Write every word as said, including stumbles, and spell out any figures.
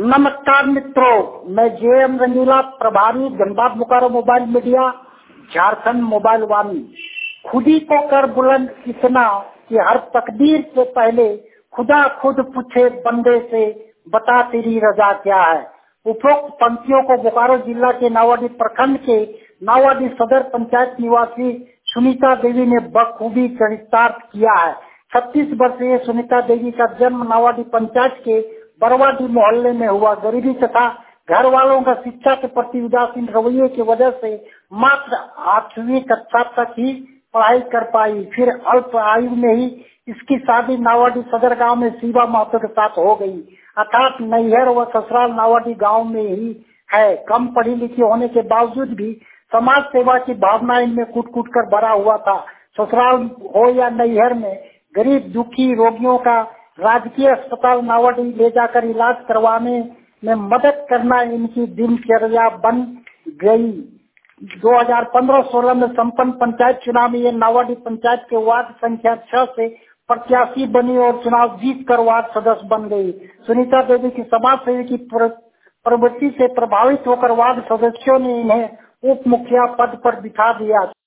नमस्कार मित्रों, मैं जे एम रंगीला, प्रभारी Dhanbad Bokaro mobile media, Jharkhand mobile Vaani. खुदी को कर बुलंद इतना कि हर तकदीर से पहले खुदा खुद पूछे बंदे से, बता तेरी रजा क्या है। उपरोक्त पंक्तियों को बोकारो जिला के नावाडी प्रखंड के नावाडी सदर पंचायत निवासी सुनीता देवी ने बखूबी चरितार्थ किया है। छत्तीस वर्षीय सुनीता देवी का जन्म नावाडी पंचायत के बरवाडी मोहल्ले में हुआ। गरीबी तथा घर वालों का शिक्षा के प्रति उदासीन रवैये की वजह से मात्र आठवीं कक्षा तक ही पढ़ाई कर पाई। फिर अल्प आयु में ही इसकी शादी नावाडी सदर गांव में शिवा महतो के साथ हो गई। अर्थात नैहर व ससुराल नावाडी गांव में ही है। कम पढ़ी लिखी होने के बावजूद भी समाज सेवा की भावना इनमें कूट कूट कर भरा हुआ था। ससुराल हो या नैहर में गरीब दुखी रोगियों का राजकीय अस्पताल नावाडी ले जाकर इलाज करवाने में मदद करना इनकी दिनचर्या बन गई। दो हज़ार पंद्रह सोलह में संपन्न पंचायत चुनाव में ये नावाडी पंचायत के वार्ड संख्या छह से प्रत्याशी बनी और चुनाव जीत कर वार्ड सदस्य बन गई। सुनीता देवी की समाज सेवी की प्रवृत्ति से प्रभावित होकर वार्ड सदस्यों ने इन्हें उप मुखिया पद पर बिठा दिया।